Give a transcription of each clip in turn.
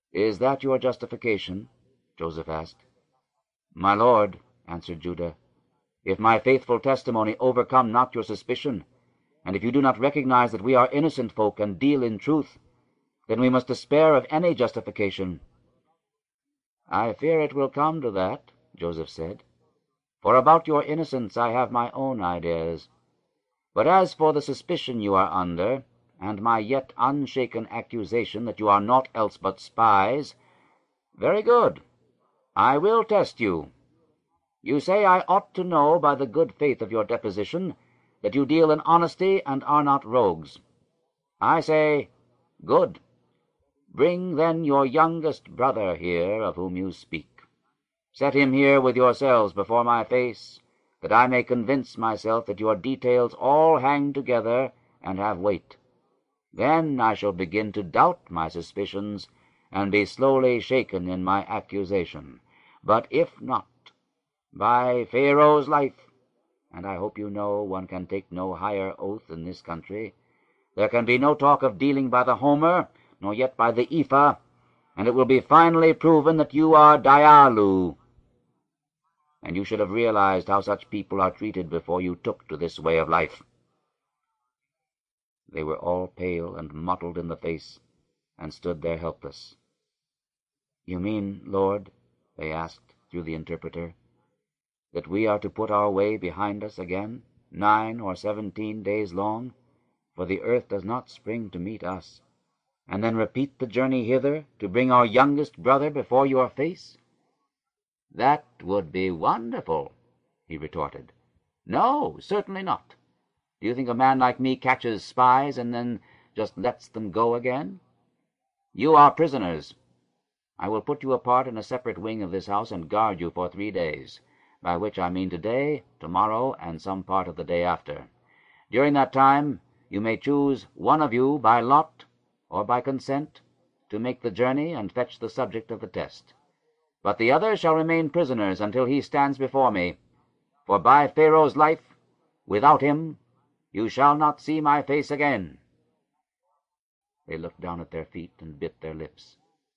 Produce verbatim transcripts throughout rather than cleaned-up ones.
"Is that your justification?" Joseph asked. "My lord," answered Judah, "if my faithful testimony overcome not your suspicion, and if you do not recognize that we are innocent folk and deal in truth, then we must despair of any justification." "I fear it will come to that," Joseph said, "for about your innocence I have my own ideas. But as for the suspicion you are under, and my yet unshaken accusation that you are naught else but spies, very good, I will test you. You say I ought to know by the good faith of your deposition that you deal in honesty and are not rogues. I say, good. Bring then your youngest brother here, of whom you speak. Set him here with yourselves before my face, that I may convince myself that your details all hang together and have weight. Then I shall begin to doubt my suspicions, and be slowly shaken in my accusation. But if not, by Pharaoh's life, and I hope you know one can take no higher oath in this country, there can be no talk of dealing by the homer, nor yet by the ephah, and it will be finally proven that you are Dialu. And you should have realized how such people are treated before you took to this way of life." They were all pale and mottled in the face, and stood there helpless. "You mean, Lord," they asked through the interpreter, "that we are to put our way behind us again, nine or seventeen days long, for the earth does not spring to meet us, and then repeat the journey hither to bring our youngest brother before your face?" "That would be wonderful," he retorted. "No, certainly not. Do you think a man like me catches spies and then just lets them go again? You are prisoners. I will put you apart in a separate wing of this house and guard you for three days, by which I mean today, tomorrow, and some part of the day after. During that time you may choose one of you by lot or by consent to make the journey and fetch the subject of the test. But the other shall remain prisoners until he stands before me, for by Pharaoh's life, without him you shall not see my face again." They looked down at their feet and bit their lips.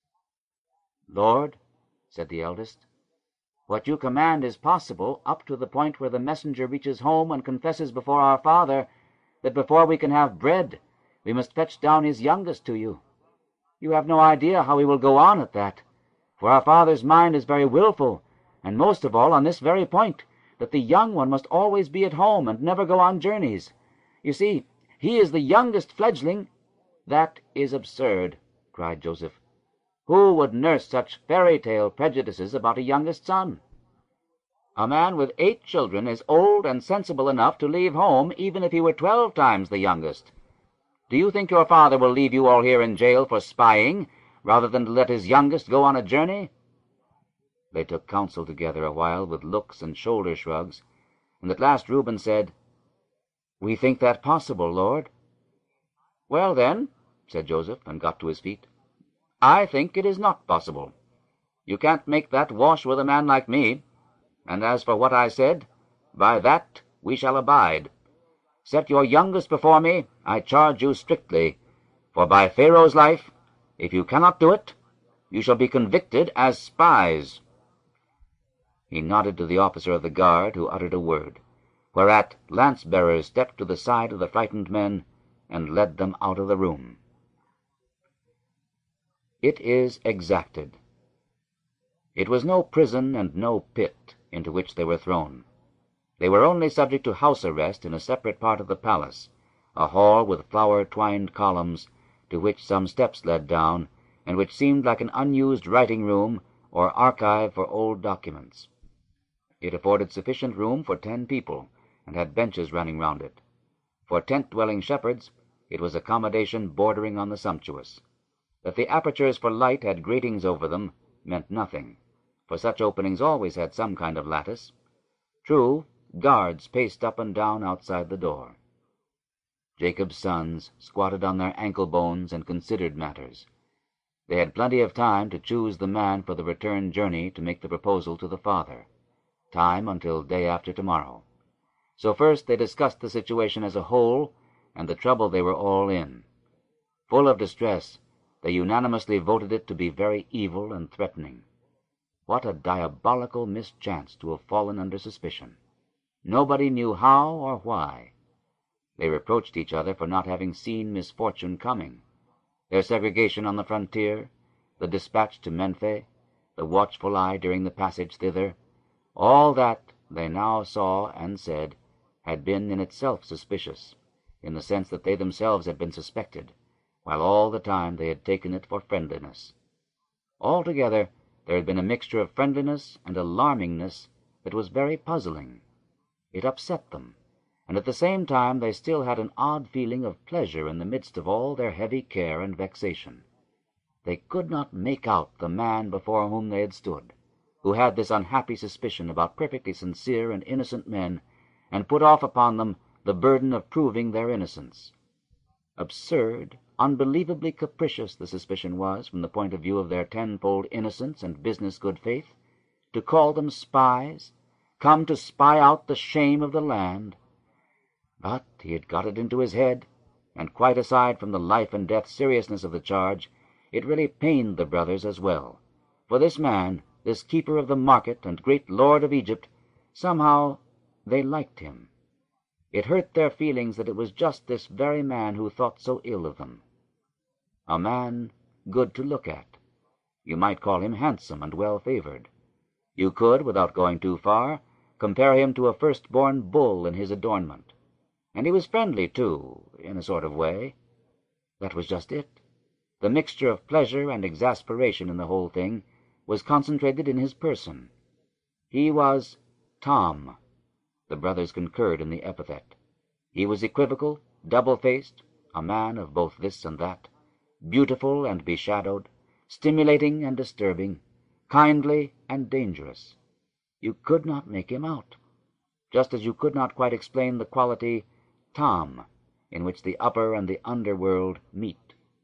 "Lord," said the eldest, "what you command is possible up to the point where the messenger reaches home and confesses before our father that before we can have bread we must fetch down his youngest to you. You have no idea how we will go on at that, for our father's mind is very willful, and most of all on this very point, that the young one must always be at home and never go on journeys. You see, he is the youngest fledgling." "That is absurd," cried Joseph. "Who would nurse such fairy-tale prejudices about a youngest son? A man with eight children is old and sensible enough to leave home even if he were twelve times the youngest. Do you think your father will leave you all here in jail for spying, rather than to let his youngest go on a journey?" They took counsel together a while with looks and shoulder shrugs, and at last Reuben said, "We think that possible, Lord." "Well, then," said Joseph, and got to his feet, "I think it is not possible. You can't make that wash with a man like me. And as for what I said, by that we shall abide. Set your youngest before me, I charge you strictly, for by Pharaoh's life, if you cannot do it, you shall be convicted as spies." He nodded to the officer of the guard, who uttered a word, whereat lance-bearers stepped to the side of the frightened men and led them out of the room. It is exacted. It was no prison and no pit into which they were thrown. They were only subject to house arrest in a separate part of the palace, a hall with flower-twined columns, to which some steps led down, and which seemed like an unused writing-room or archive for old documents. It afforded sufficient room for ten people, and had benches running round it. For tent-dwelling shepherds, it was accommodation bordering on the sumptuous. That the apertures for light had gratings over them meant nothing, for such openings always had some kind of lattice. True, guards paced up and down outside the door. Jacob's sons squatted on their ankle bones and considered matters. They had plenty of time to choose the man for the return journey to make the proposal to the father, time until day after tomorrow. So first they discussed the situation as a whole and the trouble they were all in. Full of distress, They unanimously voted it to be very evil and threatening. What a diabolical mischance to have fallen under suspicion! Nobody knew how or why. They reproached each other for not having seen misfortune coming. Their segregation on the frontier, the dispatch to Menphe, the watchful eye during the passage thither, all that, they now saw and said, had been in itself suspicious, in the sense that they themselves had been suspected, while all the time they had taken it for friendliness. Altogether, there had been a mixture of friendliness and alarmingness that was very puzzling. It upset them, and at the same time they still had an odd feeling of pleasure in the midst of all their heavy care and vexation. They could not make out the man before whom they had stood, who had this unhappy suspicion about perfectly sincere and innocent men, and put off upon them the burden of proving their innocence. Absurd, unbelievably capricious the suspicion was, from the point of view of their tenfold innocence and business good faith, to call them spies, come to spy out the shame of the land. But he had got it into his head, and quite aside from the life-and-death seriousness of the charge, it really pained the brothers as well. For this man, this keeper of the market and great lord of Egypt, somehow they liked him. It hurt their feelings that it was just this very man who thought so ill of them. A man good to look at. You might call him handsome and well-favored. You could, without going too far, compare him to a first-born bull in his adornment. And he was friendly, too, in a sort of way. That was just it. The mixture of pleasure and exasperation in the whole thing was concentrated in his person. He was Tom. The brothers concurred in the epithet. He was equivocal, double-faced, a man of both this and that, beautiful and beshadowed, stimulating and disturbing, kindly and dangerous. You could not make him out, just as you could not quite explain the quality Tom, in which the upper and the underworld meet.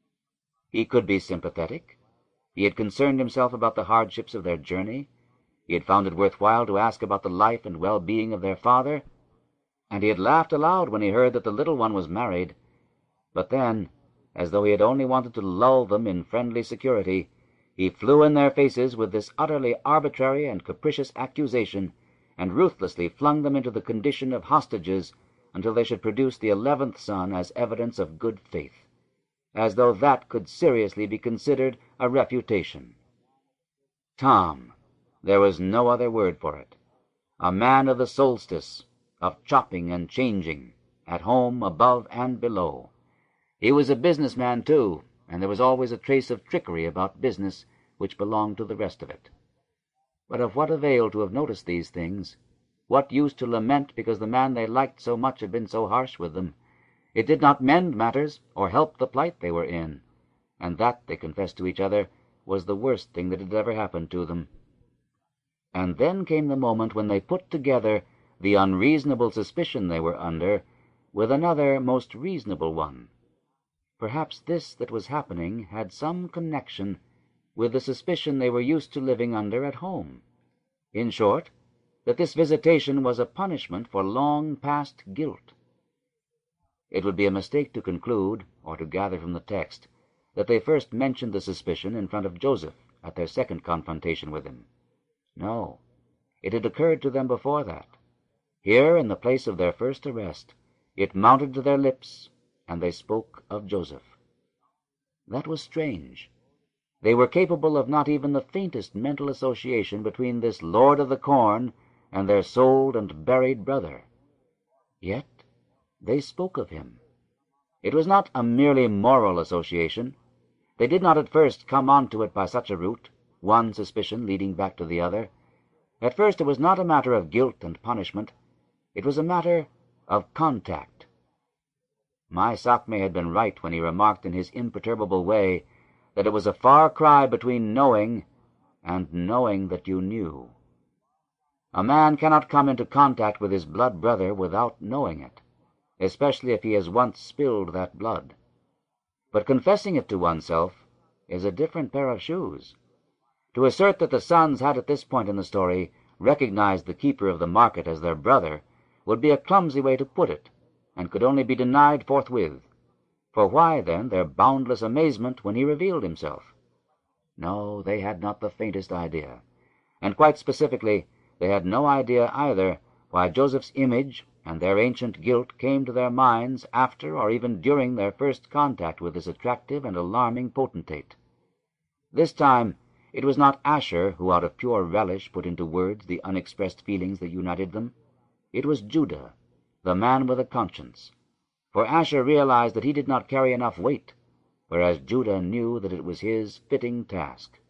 He could be sympathetic. He had concerned himself about the hardships of their journey. He had found it worthwhile to ask about the life and well-being of their father, and he had laughed aloud when he heard that the little one was married. But then, as though he had only wanted to lull them in friendly security, he flew in their faces with this utterly arbitrary and capricious accusation, and ruthlessly flung them into the condition of hostages until they should produce the eleventh son as evidence of good faith, as though that could seriously be considered a refutation. Tom, there was no other word for it. A man of the solstice, of chopping and changing, at home, above, and below. He was a businessman, too, and there was always a trace of trickery about business which belonged to the rest of it. But of what avail to have noticed these things? What use to lament because the man they liked so much had been so harsh with them? It did not mend matters or help the plight they were in, and that, they confessed to each other, was the worst thing that had ever happened to them. And then came the moment when they put together the unreasonable suspicion they were under with another most reasonable one. Perhaps this that was happening had some connection with the suspicion they were used to living under at home. In short, that this visitation was a punishment for long-past guilt. It would be a mistake to conclude, or to gather from the text, that they first mentioned the suspicion in front of Joseph at their second confrontation with him. No, it had occurred to them before that. Here, in the place of their first arrest, it mounted to their lips, and they spoke of Joseph. That was strange. They were capable of not even the faintest mental association between this lord of the corn and their sold and buried brother. Yet they spoke of him. It was not a merely moral association. They did not at first come on to it by such a route, one suspicion leading back to the other. At first it was not a matter of guilt and punishment. It was a matter of contact. My Sakme had been right when he remarked in his imperturbable way that it was a far cry between knowing and knowing that you knew. A man cannot come into contact with his blood brother without knowing it, especially if he has once spilled that blood. But confessing it to oneself is a different pair of shoes. To assert that the sons had at this point in the story recognized the keeper of the market as their brother would be a clumsy way to put it, and could only be denied forthwith. For why, then, their boundless amazement when he revealed himself? No, they had not the faintest idea. And quite specifically, they had no idea either why Joseph's image and their ancient guilt came to their minds after or even during their first contact with this attractive and alarming potentate. This time it was not Asher who out of pure relish put into words the unexpressed feelings that united them. It was Judah, the man with a conscience. For Asher realized that he did not carry enough weight, whereas Judah knew that it was his fitting task.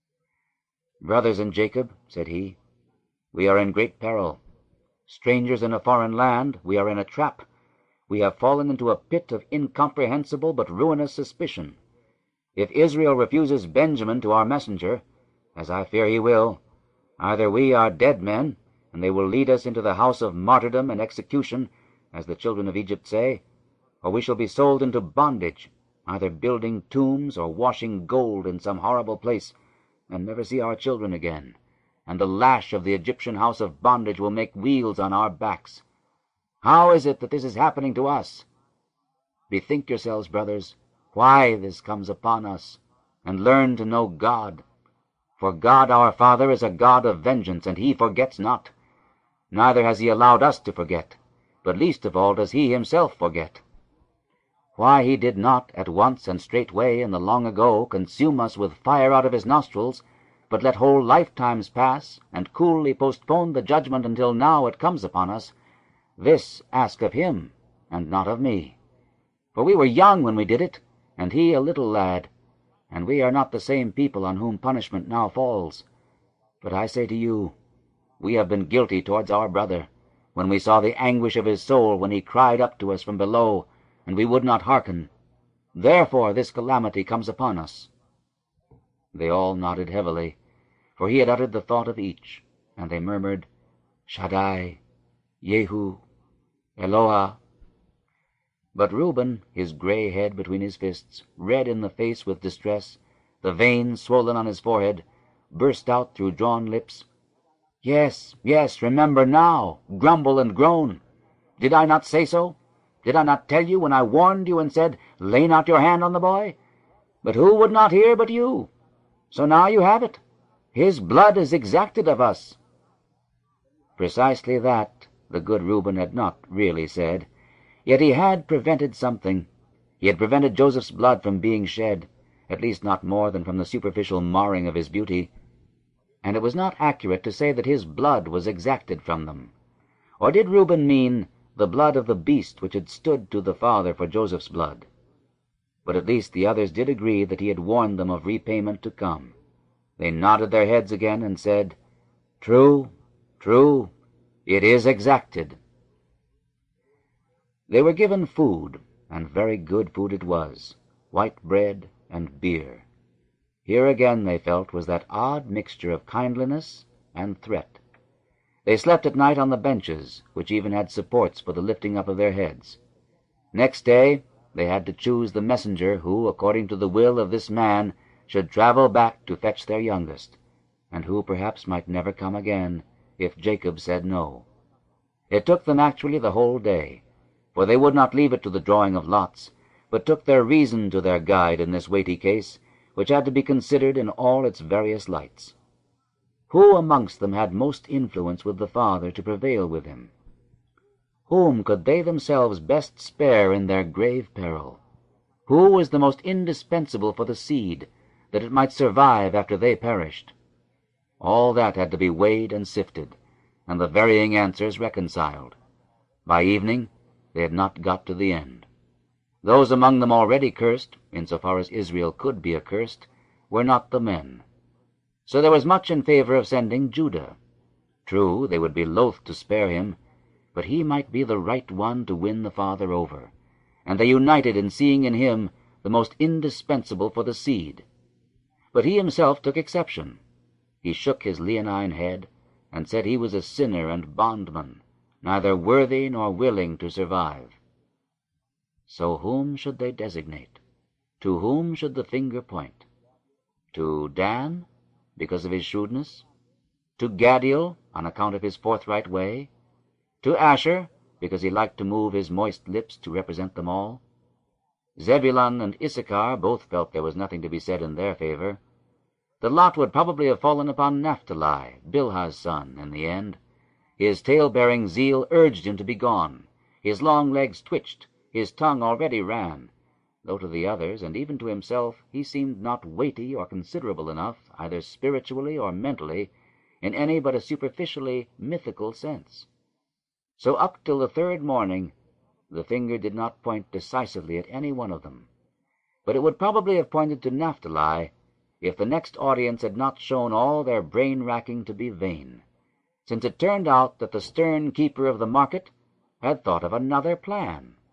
"Brothers in Jacob," said he, "we are in great peril. Strangers in a foreign land, we are in a trap. We have fallen into a pit of incomprehensible but ruinous suspicion. If Israel refuses Benjamin to our messenger, as I fear he will, either we are dead men, and they will lead us into the house of martyrdom and execution, as the children of Egypt say, or we shall be sold into bondage, either building tombs or washing gold in some horrible place, and never see our children again, and the lash of the Egyptian house of bondage will make wheels on our backs. How is it that this is happening to us? Bethink yourselves, brothers, why this comes upon us, and learn to know God. For God our Father is a God of vengeance, and he forgets not. Neither has he allowed us to forget, but least of all does he himself forget. Why he did not at once and straightway in the long ago consume us with fire out of his nostrils, but let whole lifetimes pass, and coolly postpone the judgment until now it comes upon us, this ask of him, and not of me. For we were young when we did it, and he a little lad, and we are not the same people on whom punishment now falls. But I say to you, we have been guilty towards our brother, when we saw the anguish of his soul when he cried up to us from below, and we would not hearken. Therefore this calamity comes upon us." They all nodded heavily, for he had uttered the thought of each, and they murmured, "Shaddai, Jehu, Eloah." But Reuben, his gray head between his fists, red in the face with distress, the veins swollen on his forehead, burst out through drawn lips, "Yes, yes, remember now, grumble and groan. Did I not say so? Did I not tell you when I warned you and said, 'Lay not your hand on the boy'? But who would not hear but you? So now you have it. His blood is exacted of us." Precisely that the good Reuben had not really said, yet he had prevented something. He had prevented Joseph's blood from being shed, at least not more than from the superficial marring of his beauty. And it was not accurate to say that his blood was exacted from them. Or did Reuben mean the blood of the beast which had stood to the father for Joseph's blood? But at least the others did agree that he had warned them of repayment to come. They nodded their heads again and said, "True, true, it is exacted." They were given food, and very good food it was, white bread and beer. Here again, they felt, was that odd mixture of kindliness and threat. They slept at night on the benches, which even had supports for the lifting up of their heads. Next day they had to choose the messenger who, according to the will of this man, should travel back to fetch their youngest, and who perhaps might never come again, if Jacob said no. It took them actually the whole day, for they would not leave it to the drawing of lots, but took their reason to their guide in this weighty case, which had to be considered in all its various lights. Who amongst them had most influence with the father to prevail with him? Whom could they themselves best spare in their grave peril? Who was the most indispensable for the seed, that it might survive after they perished? All that had to be weighed and sifted, and the varying answers reconciled. By evening they had not got to the end. Those among them already cursed, insofar as Israel could be accursed, were not the men. So there was much in favor of sending Judah. True, they would be loath to spare him, but he might be the right one to win the father over, and they united in seeing in him the most indispensable for the seed. But he himself took exception. He shook his leonine head, and said he was a sinner and bondman, neither worthy nor willing to survive. So whom should they designate? To whom should the finger point? To Dan, because of his shrewdness? To Gadiel, on account of his forthright way? To Asher, because he liked to move his moist lips to represent them all? Zebulun and Issachar both felt there was nothing to be said in their favor. The lot would probably have fallen upon Naphtali, Bilhah's son, in the end. His tale-bearing zeal urged him to be gone. His long legs twitched, his tongue already ran, though to the others, and even to himself, he seemed not weighty or considerable enough, either spiritually or mentally, in any but a superficially mythical sense. So up till the third morning, the finger did not point decisively at any one of them. But it would probably have pointed to Naphtali if the next audience had not shown all their brain-racking to be vain, since it turned out that the stern keeper of the market had thought of another plan.